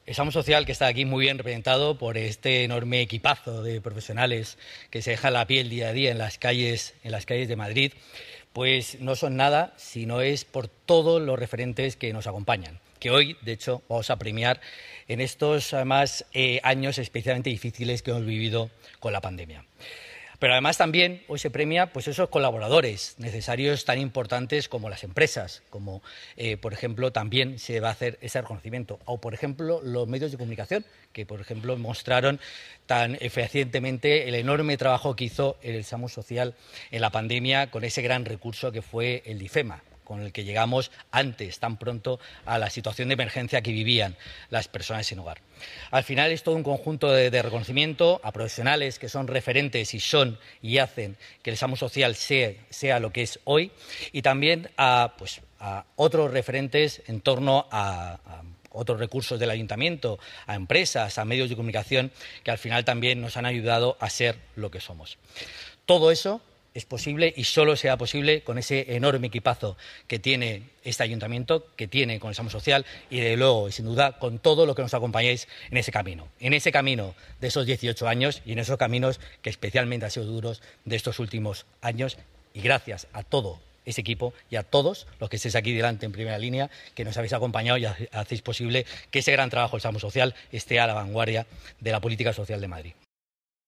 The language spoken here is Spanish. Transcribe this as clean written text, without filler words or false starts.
El SAMU Social, que está aquí muy bien representado por este enorme equipazo de profesionales que se dejan la piel día a día en las calles de Madrid, pues no son nada si no es por todos los referentes que nos acompañan, que hoy, de hecho, vamos a premiar en estos, además, años especialmente difíciles que hemos vivido con la pandemia. Pero además también hoy se premia pues esos colaboradores necesarios tan importantes como las empresas, como por ejemplo también se va a hacer ese reconocimiento, o por ejemplo los medios de comunicación, que por ejemplo mostraron tan eficientemente el enorme trabajo que hizo el SAMU Social en la pandemia con ese gran recurso que fue el DIFEMA, con el que llegamos antes, tan pronto, a la situación de emergencia que vivían las personas sin hogar. Al final es todo un conjunto de reconocimiento a profesionales que son referentes y son y hacen que el SAMU Social sea lo que es hoy, y también a otros referentes en torno a otros recursos del ayuntamiento, a empresas, a medios de comunicación, que al final también nos han ayudado a ser lo que somos. Todo eso es posible y solo será posible con ese enorme equipazo que tiene este ayuntamiento, que tiene con el SAMU Social y, de luego y sin duda, con todo lo que nos acompañéis en ese camino de esos 18 años y en esos caminos que especialmente han sido duros de estos últimos años. Y gracias a todo ese equipo y a todos los que estéis aquí delante en primera línea, que nos habéis acompañado y hacéis posible que ese gran trabajo del SAMU Social esté a la vanguardia de la política social de Madrid.